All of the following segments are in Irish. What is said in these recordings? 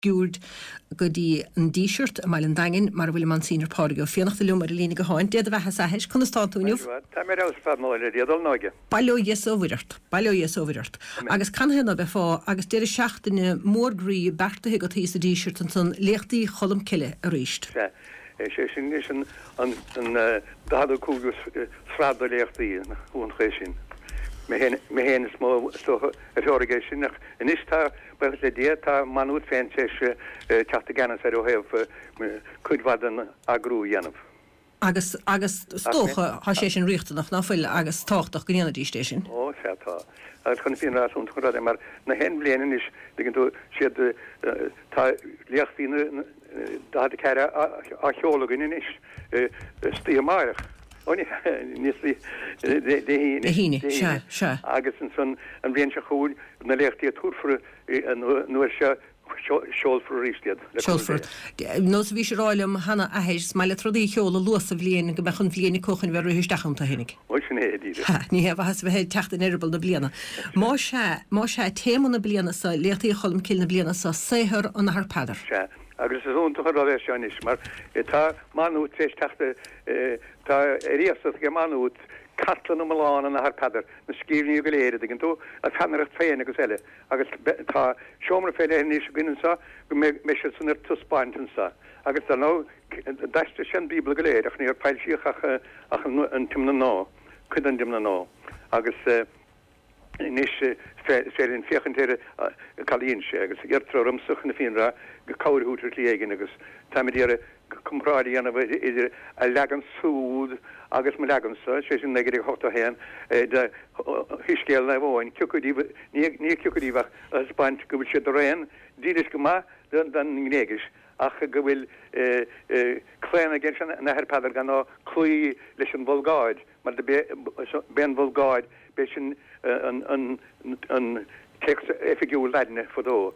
giúd go dtí an díisirt a maiile an dain mar bhfuil man sínar pága fionacht a lumar lína go háin déad a bheit heis chun stáúniuh. Tá mé fáile díadal náige. Bailóies óhirirt. Agus canhéna be fá agus déir seachtainine mórgrií bertathe go tí a díisirt an san léchtaí cholam ciile a ríist. sé sin is an dahad cúgus sráda léchtaí ún ché sin. Me hen smó a fórigéis sin nach in istá le dé tá manút féin sé teachta ganas ar ó heh chuidhadan agrú dhéanamh. Agus stócha há sé sin riochtanach náfuil agus táchtach go dhéanana dí sin. Ó setá. chun fin rasún churad mar na hen blianan is digin tú siad tá leachtíine da ceire a cheolagin in is stí marach. Oni nisli de híine se agus an an bblion se chuúil na lechtí a túfra nuair se seolfur rístiad. Seolfur. Nos bhí sé ráilm hana ahéis meile trodí cheola luasa bbliana go mechan bbliana cochan bhar húsdachanta hinnig. Ois sin héadí. Ní heh has bheit techt in erbal na bliana. Má sé téman na bliana sa leachtaí a cholam cil na bliana sa séhar an na harpadar. Agus is ón tuchar rábhéis seán is, mar tá manút féis teachta tá riastas go manút catlan Milan an har padar na skífni go léir digin tú a fannar féin agus eile agus tá seomra féile níos ginn sa go me san tuspáintin sa agus tá nó daiste sin bíbla go léir ach ní peil siach ach an timna ná chud an dimna ná agus níos félinn fiochantéire chalíonn sé agus irtrom suchna fínra go cáirhútar léigen agus táidíar compráí anna idir a legan súd agus me legansa sé sin negaí hota héan de hiscéal na bháin ní ciúcadíhah a Spáint go bhfuil siad réin díris go má den néigis ach go bhfuil chléna gin na herpadar gan ná clúí leis an bholgáid mar de ben bholgáid be sin an text effigiú leidne fodó.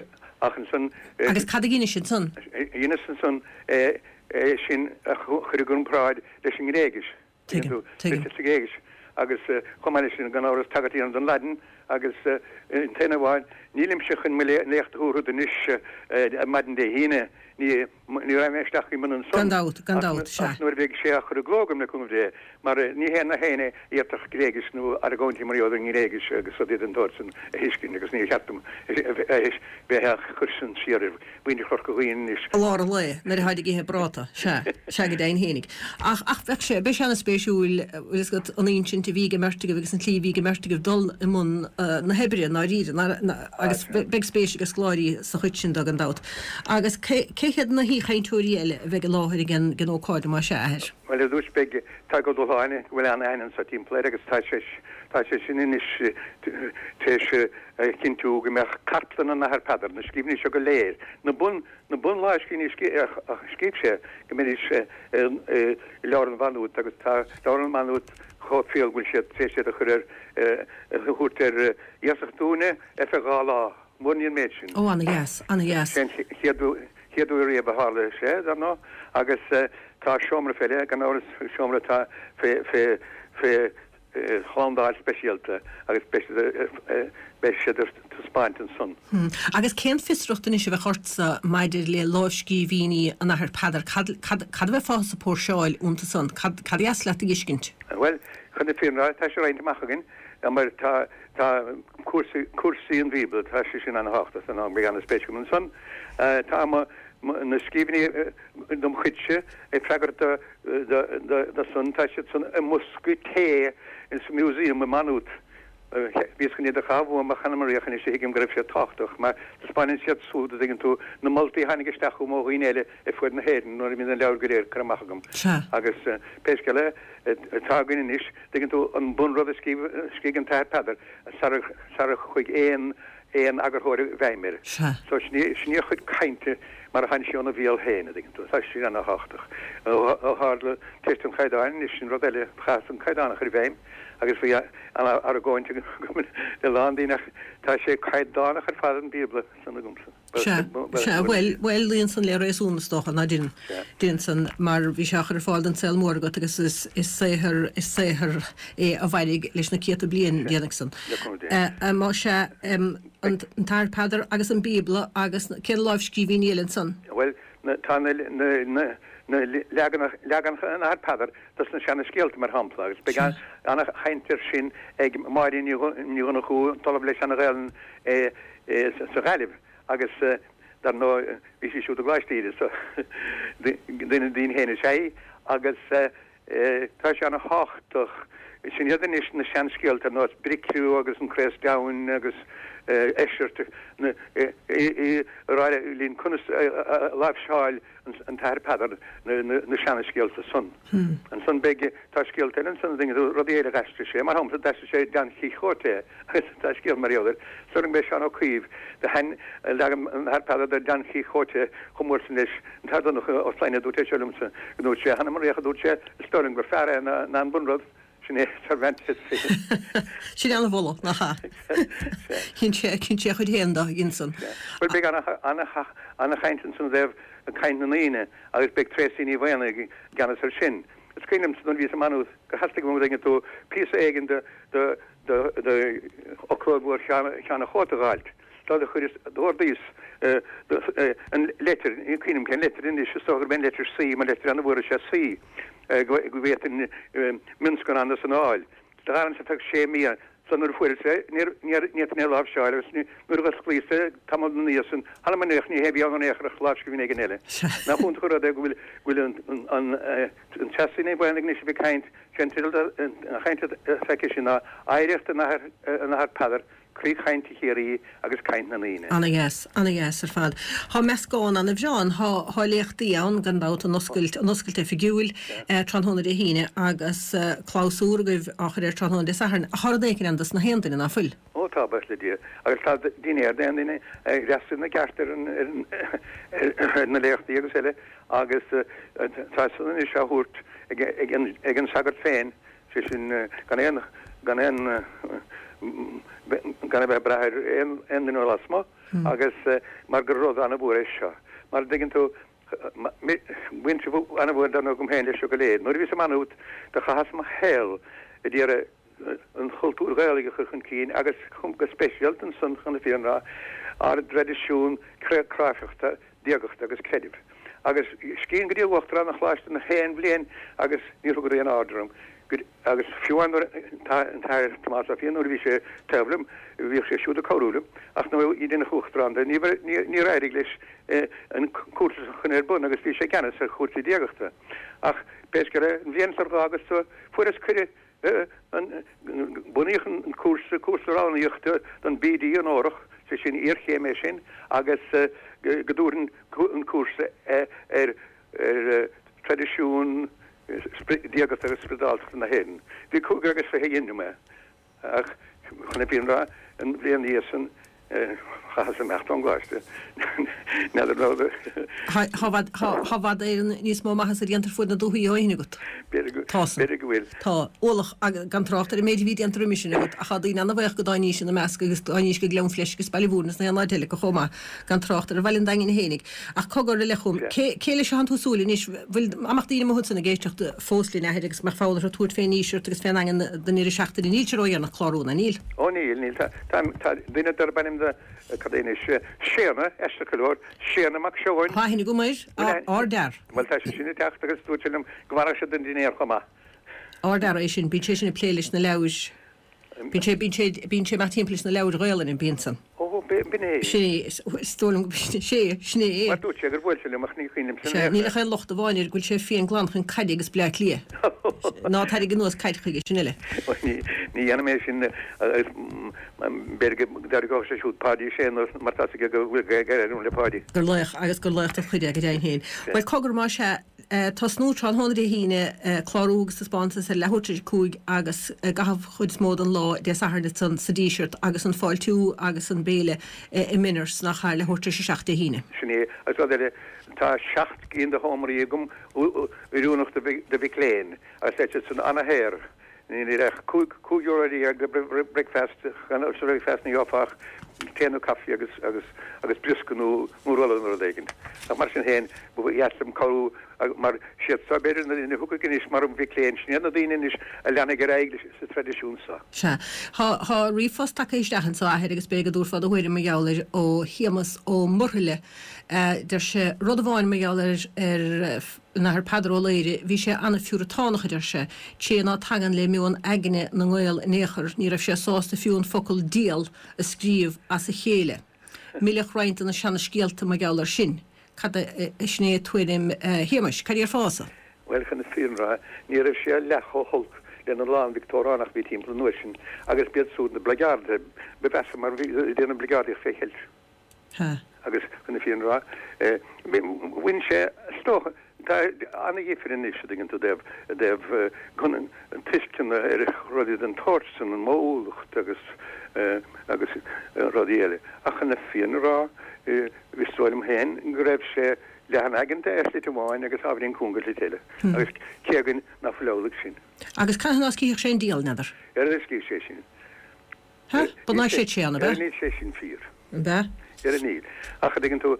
Agus cad gine sin son? Gine son sin chuún práid leis sin réigis. Réigis agus chomáine sin gan áras tagatí an don leiden agus téine bháin nílim se chun lécht úrú den is a maidin dé híine ní raimeisteach í man an son. Gandát se. Nuair bhéh sé a chur glógam na cum dé, mar ní héna héine íartach réigis nó ar a gáintí maríoda ní réigis agus so dé an dorsan a hiiscin agus ní chetum bheit chusin siar bhuiine chor go bhíon is. Lá le na haide githe brata se go daon hénig. Ach bheith sé be sena spéisiúil go an íon sin te bhíige mertige agus an tlí bhíige mertige dul i mun na hebre na ríide agus beg spéisi agus gláirí sa chuid sin dag an dat. Agus céad na hí chaintúí eile bheith láthir gan óáide má se air. Well dús be tá go doáine bhfuil an ein sa tímpléir agus tá sé sin inis téis cinú go meach cartlan an na harpadar na scíbní se go léir. Na bun láis cíní scíb sé go mé is lean vanút agus tá lean manút chófiil bhfuil sé sé a chuir chuúirtar iasachtúne gála muíon méid sin. Ó anna yes. Chiadú ré a hála sé ná agus tá seomra féile gan áras seomra tá fé chládáil speisialta agus béisiidir Spáint an son. Agus cén fistruchtain is se bheith chortsa maididir le láiscí víní an nachir padar cad bheith fása pór seáil únta son cad as le a giscint? Well chun na fionrá tá sé réinte machagin mar tá cuasaí an bhíbal tá sé sin an háachtas an an an spéisiúm an son tá na scíbní dom chuidse freagar da son tá si son a muscu té in sa muúsíum a manút vís gan iad a chahú a chanamaríochan is sé hiigim greibh sé táchtach, mar Spáinn siad súda dgin tú na moltaí hanig isteachú mó íile i fuid na héan nó mí an leabhar go réir chuachcham. Agus péisceile tágainn is dgin tú an bunrad a scígan táir padar sar chuig éon agurthóir bheimir. So sní chud cainte mar han sionna bhíal héine dgin tú, tá sin anna háchtach. Ó hála teistum chaidáin is sin rodile chas an chaidánach ar bhéim, agus bhí ar gáin de landíach tá sé caiiddánach ar fád an Bíbla sanna gomsa. Well líon san le réúnastócha na din san mar bhí seachar fáil an selmór go agus is séhar é a bhhaig leis na céta blion déanaachsan. Má se an tar pedar agus an Bíbla agus cé láimhscíhín éilen san. Well tá legan an pedar das na sena scéalta mar hampla agus be anna chaintir sin ag marí níúna chu talab leis an réan sa galibh agus dar nó bhí siú a gláistíide so duine dín héna sé agus tá se anna háchtach sin iad is na sean scéalta nó bricú agus an crés dain agus eisiirte ráile lín chunas láimhseáil an tair pedar na seanna scéalta sun. An sun beige tá scéalta an sun dinge rodéile gasiste sé, mar hamsa de sé gan chi chóte tá scéal maríodir, so an be seán ó cuomh de hen legam an tair pedar de gan chi chóte chumór san leis an tar noch ó fleine dúte selumsa nó sé hanna maríocha dúte storing go fearre na an bunrod. Sin an bhla na ha cin sé chud héanda ginsan. Well be anna chaintan san bhéh a caiin na líine agus be tréí bhana gan ar sin. Is céim san ví manú go hastig go dinge tú pí aigen de ochlóbúir seanna chótaáilt. Tá a chuir dúdís an letter cínim cén letter in is sogur ben letter sí man letter an bhór se sí. Go bhéit in minscon an san áil. Tá an sa tag sé mí san nuair fuir sé níiad ne lábhseáil nuair a sclíise tam níosan hala man neich ní hebí an éachar lábs go bhí gan eile. Na chun chu bhfuil an tesin é bhainnig ní bhí caiint gentil a chainte feice sin na éirecht an pedar. Crí chainte chéirí agus caiint na líine. Anna yes ar fad. Tá mes gáin an bhseán há léochttaí an gandát an oscailte figiúil tróna de híine agus chlásúr goibh áchar tróna de saharn. Thardéicin an das na héantain na fuil. Ó tá bes le dí. Agus tá daine daine resin na gastar na léochttaí agus eile agus tá san is seút ag an sagart féin sé sin gan gan bheith breir an lasma agus mar go rud anna bhór seo. Mar diggin tú winse anna bhór an gom héin leis go léad. Nuair ví sem manút de chahas ma héil i ddíar an chultúr gailige chun cín agus chum go spéisialt an sun chuna fianrá ar tradiisiún cráifiachta diagachta agus credib. Agus cín go díohachtra nach chláiste na héin blian agus ní go an ádrum. Agus fiúan an tair tomás a fion bhí sé teblim bhí sé siúd a choúlim ach nó í dina chuchtranda ní réidir leis an cuasa chun bun agus bhí sé ceannas ar chuirsaí diagachta ach béisgare an bhíon agus furas chuide an buíchan an cuasaránnaíochta don bídí an órach sé sin íorchéime sin agus godúrin an cuasa ar tradiisiún diagas ar spedalt na héden. Dí cúgus fé innu me ach chuna bíon rá an bblion níosan chas a mecht an gáiste. Neidir Hábhad é níos má maithas a dhéantar fuid na dúthaí áine go. Beidir go bhfuil. Tá ólach gan tráchtar a méidir bhí antar misisiú go a chadaí anna bheith go daní sin na measca agus daníos go gleann fleis go speilhúnas na anna teile go chomá gan tráchtar a bhilin dagin hénig. Ach cogur le lechum céile se an túsúla níos bhfuil amachtaí na mhusan a géisteach fóslí na agus mar fáidir a túirt fé níisiúrt agus féin an den idir seachtaí níl nach chlárúna níl. Ó níl tá duine dar banim de cadéine séna eistelór séna mac seoin. Háhinnig go méid á dar. Well tá sinna teachta agus túilm gohhar se den dinéir chomá. Á dar é sin bín sé sinna pléiles na leis. Bín sé mar timpplaís na leir réilen in bísan. Stólam sé sné é. Dú sé gur bhil se leach ní chuoinem ní le chail locht a bháinir gúil sé fion glán chun caiide agus bleach lia. Ná tá gan nuas caiid chuige sinile. Ní anmééis sin berge dar go se siút pádí sé mar tá go bhfuil gaún lepádí. Gur leich agus go lecht a chuide go déin héin. Weil cogur má se tá snútrán honra híine chlárúgus sa spása sa lehuiir cúig agus gahab chud mód an lá de sahar san sadíisirt agus an fáil tú agus an béle i miners nach chaile lehuiir se seachta híine. Sinné as tá seacht cín de hámarí gom únach de bhí léin a sé san annahéir cúúí ag breakfast breakfast na joffach téanú caffi agus briscanú múróla dégin. A mar sin héin buheaslam choú mar siad sabéidir na dine thucanis mar bhí léin snéad na daine is a leanna go réigh sa tradiisiúnsa. Se Tá rifos take isteachan sa ahead agus be dúr fád huiir me geáir ó chiamas ó murthaile der se rud bháin me geáir na haar padróléire hí sé anna fiúratánacha der se sé ná tagan le miún aigine na ghil néchar ní raibh sé sásta fiún focail díal a scríomh as a chéile. Míleach roiinte na seanna scialta me geáir sin. Cad sné tuairim héimeis, cad ar fása? Well chun na fionra ní raibh sé lecho holt le an lá Victoránach bhí timp nuisisin agus beadsúd na blagarde bebesa mar déna blagardi féhelt. Agus chun na fionra win sé sto anna gifrin is digin to dev gunn an tichten rodi den torsen an mólucht agus radiele ach na fionra vistroim hen greib sé le han agent erste máin agus afrin kungal tele agus kegin na flóleg sin. Agus can nás cíoch sé díal neidir? Cí sé sin. Ba ná sé sé anna be? Ní sé sin 4. Be? Níl. Ach digin tú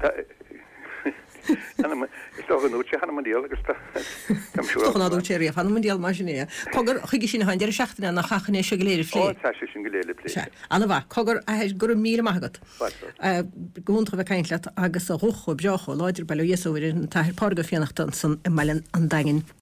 Stoganúte hanna man díal agus Stoganú téir a hanna man díal mar sinné. Cogur chuigi sin hain deir seachtainna nach chachanné se goléir flé. Tá sin goléile plé. Anna bha, cogur a gur mí maigad. Gúntra bheith caiintleat agus a rucho beocho láidir bailú dhéasúir in tair pága fianachtan san i meilin an dain.